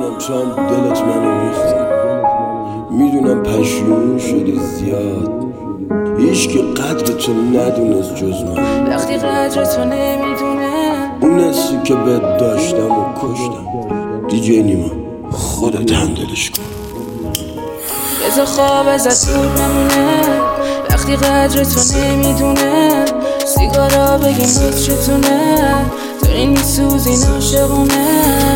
میدونم تو هم دلت منو میخواد، میدونم پشیمون شدی زیاد، هیچکی قدر تو ندونست جز من. وقتی قدر تو نمیدونه اون حسی که بهت داشتم و کشتم. دیجی نیما خودت هندلش کن. بذار خواب ازت دور بمونه. وقتی قدر تو نمیدونه سیگارا بگیم بود چتونه. داری میسوزی ناشقونه،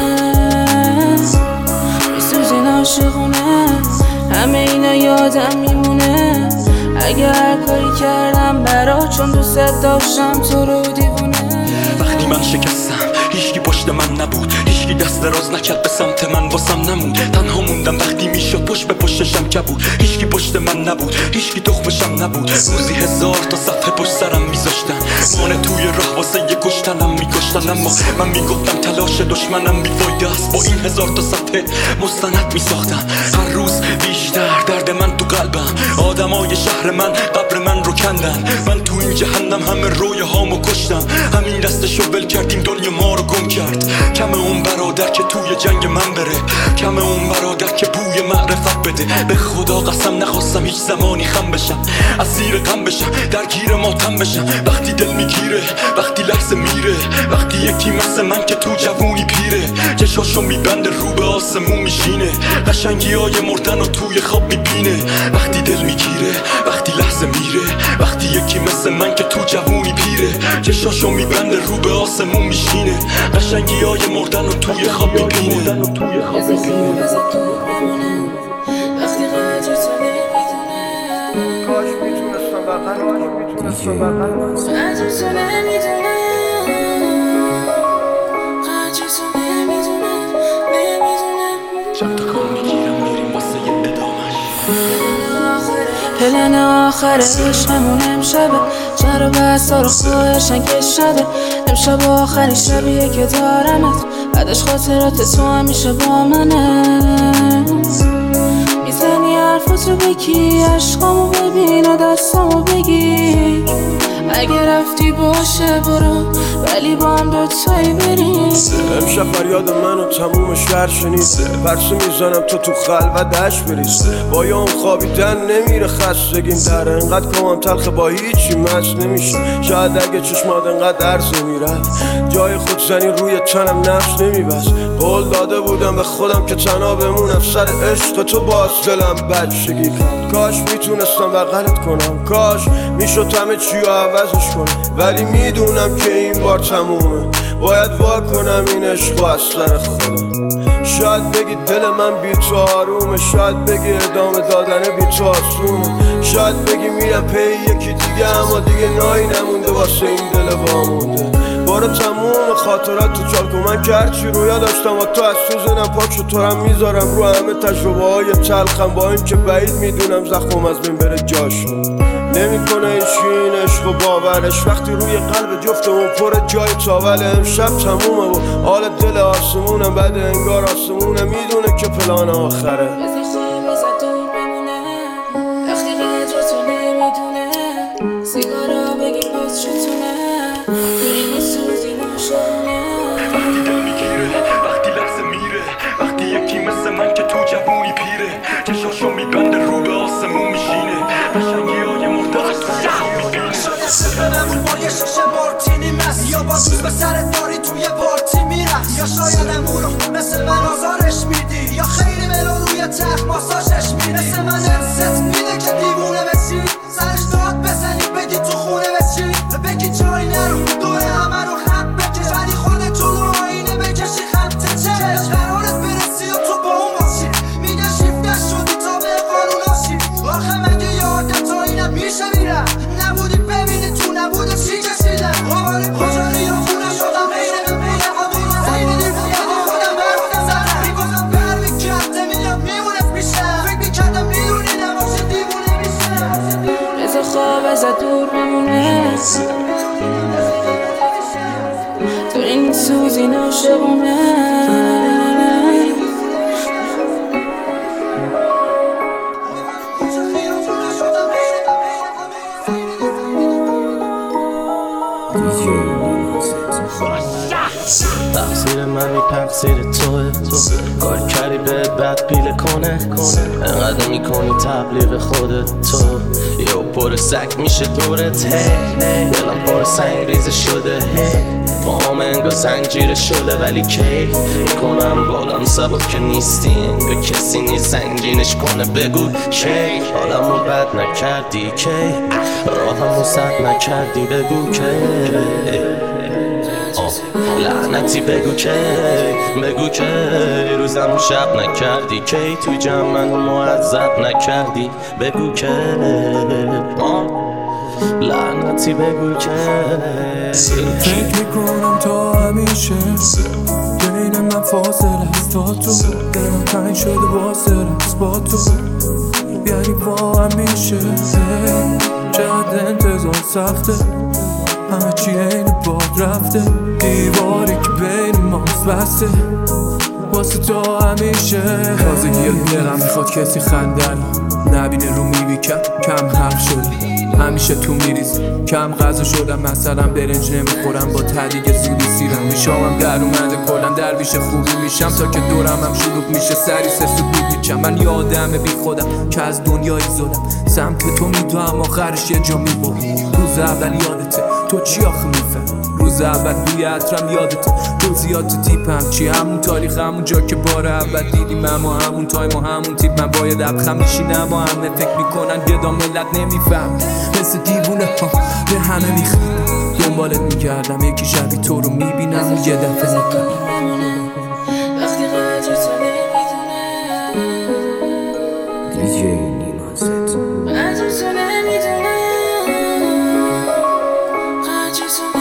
میسوزی ناشقونه. همه اینا یادم میمونه. اگه هر کاری کردم برا چون دوست داشتم تو رو دیوونه. وقتی من شکستم هیچکی پشت من نبود، هیچکی دست دراز نکرد به سمت من، واسم نموند. تنها موندم وقتی میشد پشت به پشتشم کبود. هیچکی پشت من نبود، هیچکی تخمشم نبود. روزی 1000 تا صفحه پشت سرم میذاشتن، مانه توی راه واسه یه کشتنم میکشتن. اما من میگفتم تلاش دشمنم بیفایده است، با این 1000 تا صفحه مستند میساختن. هر روز بیشتر درد من تو قلبم، آدمای شهر من قبر من رو کندن. من تو این جهنم همه رویه هامو کشتم، همین دستشو ول کردیم دنیا ما رو گم کرد. کم اون برادر که توی جنگ من بره، کم اون برادر که بوی معرفت بده. به خدا قسم نخواستم هیچ زمانی خم بشم، اسیر غم بشم، درگیر ماتم بشم. وقتی دل میگیره، وقتی لحظه میره، وقتی یکی مثل من که تو جوونی پیره، چشاشو میبنده رو به آسمون میشینه، قشنگی های مردن و توی خواب میبینه. وقتی دل میگیره، وقتی لحظه میره، وقتی یکی مثل من که تو جوونی پیره، چشاشو میبنده رو به آسمون میشینه، قشنگی های مردن و توی خواب میبینه. وقتی قدر تو نمیدونه، کاش میتونستم بغل کنم، قدر تو نمیدونه، قدر تو نمیدونه، نمیدونه. چند تا کام میگیرم میریم واسه یه ادامش. پلن آخر عشقمون امشبه، چرا بسا رو خواهشن که شده. امشب آخرین شبیه که دارمت، بعدش خاطرات تو همیشه با منه. میزنی حرفاتو بگی، عشقامو ببین و دستامو بگیر. اگه رفتی باشه برو، ولی با هم دوتایی بریم. امشب فریاد منو تموم شهر شنید، پرسه میزنم تو خلوت دشت بریز. با یا اون خوابیدن نمیره خستگیم در، انقدر کامم تلخه با هیچی مست نمیشه. شاید اگه چشمات انقدر عرض میرفت، جای خودزنی روی تنم نفس نمیبست. قول داده بودم به خودم که تنها بمونم، سر عشق تو باز دلم بچگی کرد. کاش میتونستم بغلت کنم، کاش میشد همه چیو عوضش کنم، ولی میدونم که این بار تمومه. باید وا کنم این عشق از سر خودم. شاید بگی دل من بی تو آرومه، شاید بگی ادامه دادن بی تو آسونه، شاید بگی میرم پی یکی دیگه، اما دیگه نایی نمونده واسه این دل وامونده. بارو تموم خاطرات تو چال کن، من که هرچی رویا داشتم و تو از تو زنم پاک شد، تو هم میذارم رو همه تجربه های تلخم، با این که بعید میدونم زخم از بین بره جاشو. نمیکنه هیچی این عشق و باورش، وقتی روی قلب جفتمون پر جای تاول. امشب تمومه و حال دل آسمونم بده، انگار آسمونم میدونه که پلان آخره. بذار خواب ازت دور بمونه. وقتی قدر تو نمیدونه سیگارا بگی باز چتونه. داری میسوزی ناشقونه. وقتی دل میگیره، وقتی لحظه میره، وقتی یکی مثل من که تو جوونی پیره، چشاشو میبنده رو به آسمون میشینه، قشنگی های مردن توی خواب میبینه. شاید امروز با یه شیشه مارتینی مست، یا با دوست به سرت داری توی پارتی میرفت، یا شاید امورو مثل من آزارش میدی، یا خیلی ملو روی تخت ماساژش میدی. مثل من انست میده که دیوونه بشی، سرش داد بزنی بگی تو خونه بشی، بگی جایی نرو دور همه رو خط بکش، ولی خودت جلو آینه بکشی خط چش. قرارت برسی و تو با اون باشی، میگه شیفتش شدی تا به قانوناشی. آخه مگه یادت تا اینم میشه میرم، نبودی ببینی تو نبوده چی کشیدم. آره کجایی رو خونه شدم بینه قدونه سیدی دیفونه خودم برودم زدم، میگفتم پر میکرد نمیدم میمونت میشم، فکر میکردم میدونی نباشه دیوونه میشم. بذار خواب ازت دور بمونه. داری میسوزی ناشقونه. تقصیر منی تقصیر توه کار کردی بهت بد پیله کنه انقدر میکنی تبلیغ خودت تو یه پر سک میشه دورت دلم پر سنگ ریزه شده با هم انگا زنجیره شده ولی کی میکنم بالام سبب که نیستین به کسی نیست زنگینش کنه بگو کی حالمو بد نکردی کی راهمو سد نکردی بگو کی لعنتی بگو که روزمو شب نکردی کی تو جمع منو معذب نکردی بگو که لعنتی بگو که فکر میکنم تا همیشه بین من فاصله است تا تو دلم تنگ شده واسه رست با تو یعنی با همیشه چقدر انتظار سخته همه چی این باد رفته دیواری که بین ماست بسته واسه تو همیشه تازگی دلم میخواد کسی خندن نبینه رو میبی کم حرف شده همیشه تو میریز کم غذا شدم مثلا برنج نمیخورم با تدیگ زودی سیرم میشامم در اومده کلم درویش خوبی میشم تا که دورم هم شلوغ میشه سری سسو میپیچم من یه آدم بی خودم که از دنیای زدم سمت تو میدوام آخرش یه جا میبرم روز اول یادته تو چی آخه میفهم روز اول بوی عطرم یادته جزئیات تیپم چی همون تاریخ همون جا که بار اول دیدیم اما همون تایم و همون تیپ من باید ابخم میشینم و همه فکر میکنن گدا ملت نمیفهم مثل دیوونه ها به همه میخوام دنبالت میگردم یکی شبی تو رو میبینم و یه دفعه نکنم وقتی قدر تو نمیدونم من تو نمیدونم قدر تو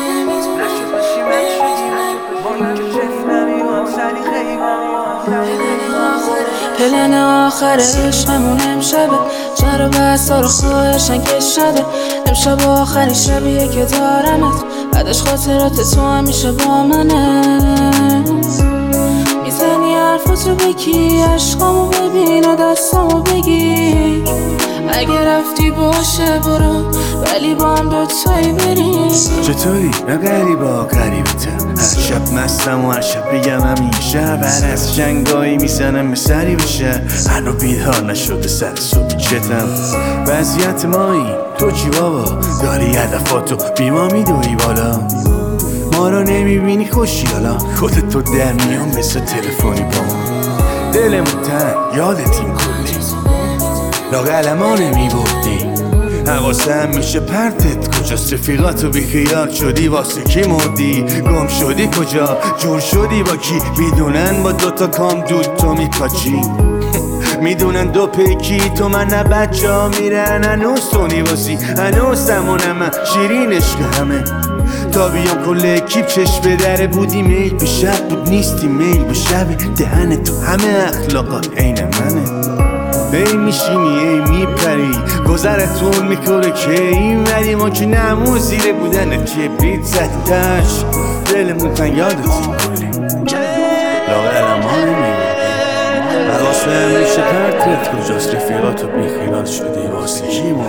پلن آخر عشقمون امشبه چرا بسا رو خواهشن کشده امشب آخری شبیه که دارمت بعدش خاطرات تو همیشه با منه میزنی حرفاتو بگی عشقامو ببین و دستامو بگیر اگه رفتی باشه برو ولی با هم دوتایی بریم چطوری؟ نه غریبا غریبتم هر شب مستم و هر شب بگم همیشه بعد از جنگایی میزنم به سری بشه هنو بیدار نشده سر صبحی چتم وضعیت مایی تو چی بابا داری هدفاتو بیما میدوی بالا ما رو نمیبینی خوشی حالا خودت تو در میان مثل تلفنی با ما دلمون تن یادتیم کلی لاغل ما نمیبردی حواسم میشه پرتت کجاست رفیقاتو بیخیال شدی واسه کی مردی گم شدی کجا جور شدی با کی میدونن با دوتا کام دود تو میپاچی میدونن دو پیکی تو من نه بچه ها میرن هنوز تو نیواسی هنوز سمونم من شیرین عشق همه تا بیام کل اکیب چشم به دره بودی میل به شب بود نیستی میل به شب دهن تو همه اخلاقات عین منه ای میشینی ای میپری گذرتون میکنه که این ولی ما که نمون زیره بودن کبریت زدیدش دلمون تن یادتی کلی لاغل ما نمیبودی حواسه میشه پرتت کجاست رفیقاتو بیخیال شدی واسه کی ما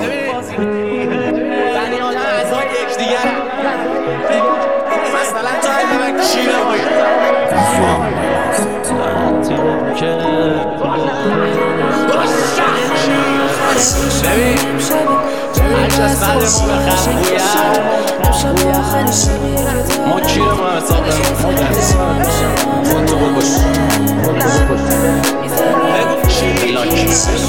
مثلا تایم من کشیده ببین هرچه از قدر ما بخم ما کی رو ما حساب خودتو بکش بگو چی لاکی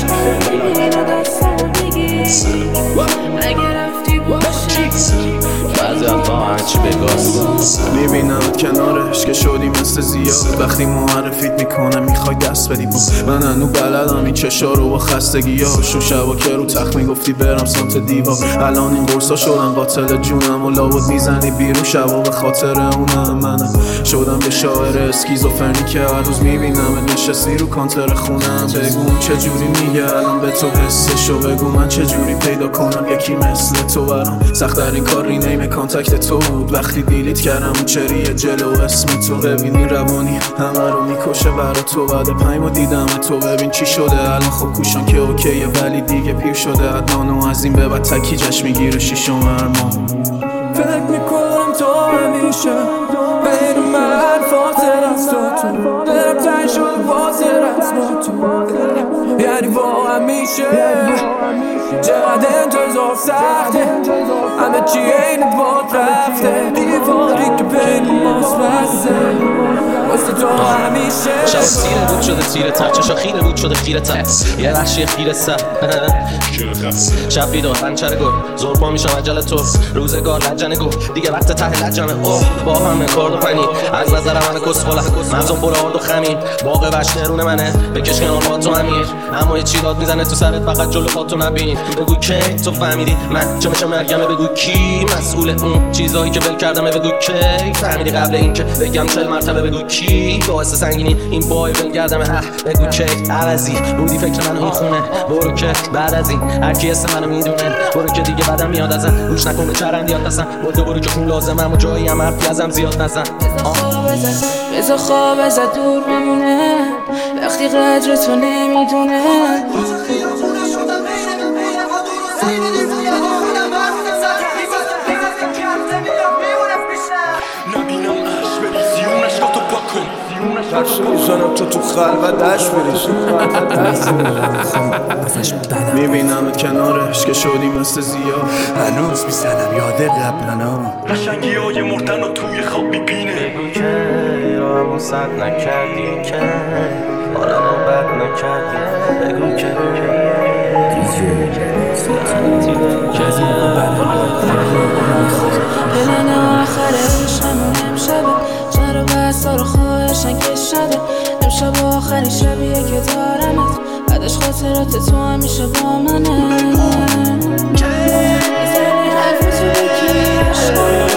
بعضی وقتا هرچی بگاست میبینم کنارش که شدی مثل زیاد وقتی معرفیت میکنه میخوای دست بدی من هنو بلدم این چشا رو با خستگی ها شو شبا که رو تخت میگفتی برم سمت دیوار الان این قرصا شدن قاتل جونم و لابد میزنی بیرون شبا به خاطر اونم منم شدم یه شاعر اسکیزوفرنی که هر روز میبینم نشستی رو کانتر خونم بگو چجوری میگه الان به تو حسشو بگو من چجوری پیدا کنم یکی مثل تو برام سخت در این کار رینیم کانتکت تو بود وقتی دیلیت کردم اون چریه جلو اسم تو ببینی روانی همه رو میکشه برا تو بعد 5 ماه دیدم تو ببین چی شده الان خب کوشان که اوکیه ولی دیگه پیر شده عدنان و از این به بعد تکی جشن میگیره 6 هر ماه فکر میکنم تو همیشه بین من فاصله است تو دلم تنگ شد فاصله است با تو یعنی با همیشه چقدر انتظار سخته همه چی این باد رفته دیواری که بین ماست بسته واسه تو همیشه شب تیره بود شده تیره تر چشا خیره بود شده خیره تر یه وحشی خیره سر شب بیدار پنچره گل زور پا میشم عجل تو روزگار لجنه گفت دیگه وقت ته لجنه با همه کارد و پنی از نظر همه کسخوله مغزم پر آرد و خمین باقی وش نرونه منه بکش کنار با تو امیر اما یه چی داد میزنه تو سرت فقط جلو پاتو نبین بگو کی تو فهمیدی من چه مرگمه بگو کی مسئول اون چیزایی که ول کردمه بگو کی فهمیدی قبل این که بگم 40 مرتبه بگو کی باعث سنگینی این بای ول کردمه بگو کی عوضی بودی فکر منو این خونه برو که بعد از این هر کی اسم منو میدونه برو که دیگه بعدم میاد ازم روش نکن به چرندیات نزن برو که خون لازمم و جایی هم حرفی ازم زیاد نزن بذار خواب ازت دور بمونه وقتی قدر تو نمیدونه نبینم عشق بریزی اون عشقاتو پاکن ترس میزنم تو خلوت دشت بریزی میبینم کنارش که شدی مثل زیاد هنوز میزنم یاد قبلنا قشنگی های مردن و توی خواب میبینه بگو که را همون صد نکردی که حالمو بد نکردی بگو که پلن آخر عشقمون امشبه چرا بسا رو خواهشن که شده امشب آخری شبیه که دارمت بعدش خاطرات تو همیشه با منه میزنی حرف تو بکی عشقم